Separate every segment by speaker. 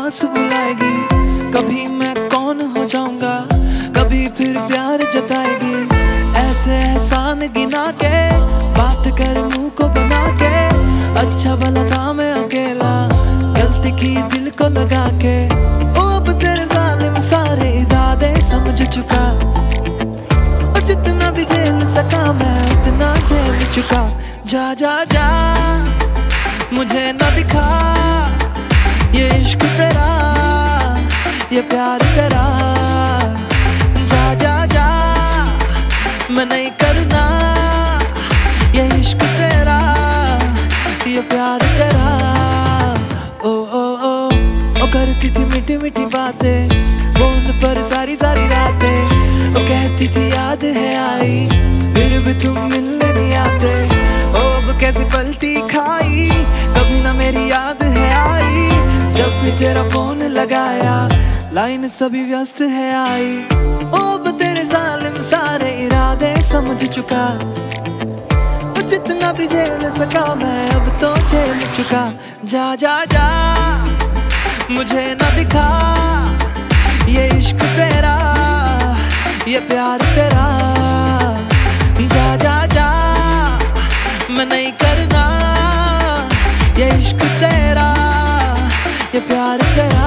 Speaker 1: पास बुलाएगी। कभी मैं कौन हो जाऊंगा, कभी फिर प्यार जताएगी। ऐसे एहसान गिना के बात कर मुंह को बना के, अच्छा भला था मैं अकेला, गलती की दिल को लगा के। ओ अब तेरे जालिम सारे इरादे समझ चुका, और जितना भी झेल सका मैं उतना झेल चुका। जा जा जा मुझे न दिखा ये इश्क तेरा, ये प्यार तेरा। जा जा जा मैं नहीं करना ये इश्क तेरा, ये प्यार तेरा। ओ ओ ओ ओ करती थी मीठी मीठी बातें फोन पर सारी सारी रातें। ओ कहती थी याद है आई, फिर भी तुम मिलने नहीं आते। ओ अब कैसी पलटी खाई, कभी ना मेरी याद है आई। जब भी तेरा फोन लगाया लाइन सभी व्यस्त है आई। ओ अब तेरे जालिम सारे इरादे समझ चुका, जितना भी झेल सका मैं अब तो झेल चुका। जा जा जा मुझे न दिखा ये इश्क तेरा, ये प्यार तेरा। जा जा जा मैं नहीं करना ये इश्क तेरा, ये प्यार तेरा।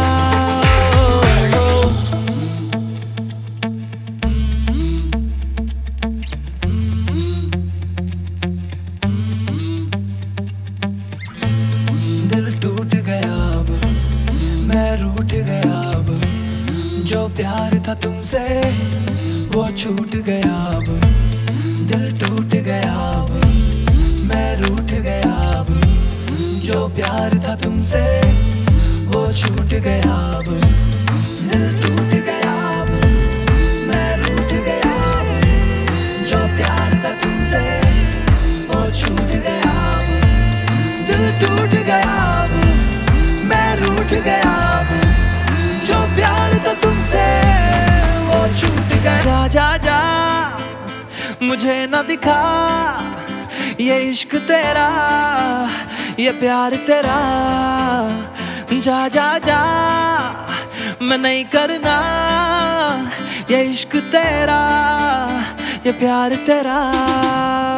Speaker 1: दिल टूट गया अब, मैं रूठ गया अब, जो प्यार था तुमसे वो छूट गया अब। दिल टूट गया अब, मैं रूठ गया अब, जो प्यार था तुमसे वो छूट गया अब। दिल टूट गया अब, मैं रूठ गया अब, जो प्यार था तुमसे वो छूट गया अब। दिल टूट गया अब, मैं रूठ गया अब, जो प्यार था तुमसे वो छूट गया। जा जा जा मुझे न दिखा ये इश्क तेरा, ये प्यार तेरा। जा जा जा मैं नहीं करना ये इश्क तेरा, ये प्यार तेरा।